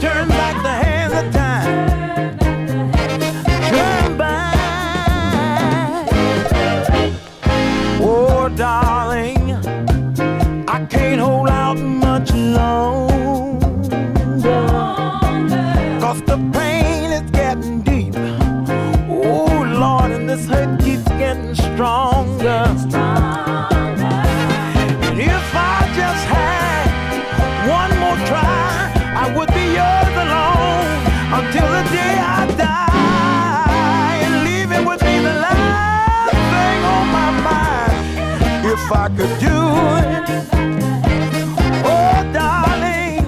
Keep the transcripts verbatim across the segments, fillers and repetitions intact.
turn back the hands of time. Turn back. Oh, darling, I can't hold out much longer. Cause the pain is getting deep. Oh, Lord, and this hurt keeps getting stronger. And if I just had one more try, I would be yours alone until the day I die. And leaving would be the last thing on my mind. If I could do it, oh darling,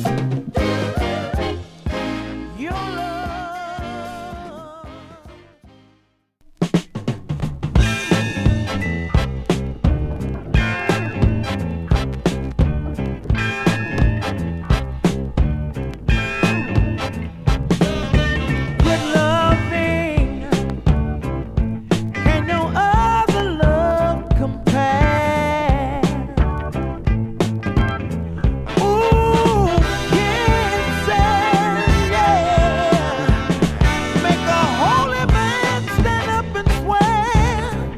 your love. Good loving and no other love compare. Ooh, yes, yeah. Make a holy man stand up and swear.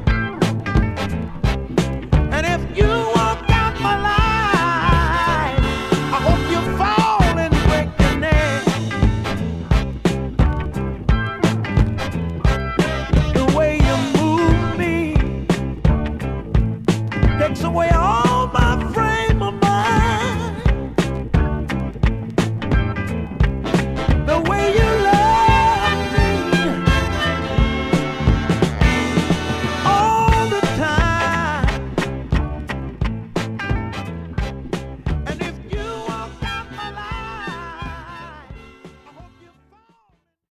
And if you walk out my life, I hope you fall and break your neck. The way you move me takes away all